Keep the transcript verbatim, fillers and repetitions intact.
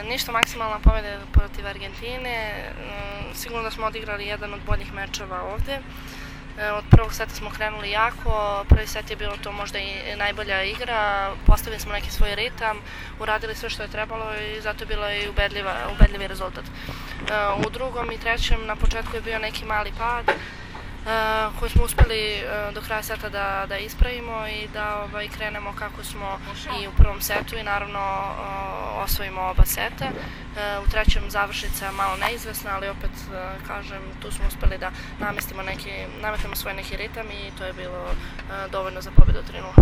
Ništa, maksimalna pobjeda protiv Argentine. Sigurno da smo odigrali jedan od boljih mečeva ovde. Od prvog seta smo krenuli jako, prvi set je bilo to možda i najbolja igra, postavili smo neki svoj ritam, uradili sve što je trebalo i zato je bilo i ubedljivi rezultat. U drugom i trećem na početku je bio neki mali pad koji smo uspeli do kraja seta da ispravimo i da krenemo kako smo i u prvom setu i naravno osvojimo oba seta. U trećem završnica malo neizvesna, ali opet, kažem, tu smo uspeli da nametnemo svoj neki ritam i to je bilo dovoljno za pobjedu tri nula.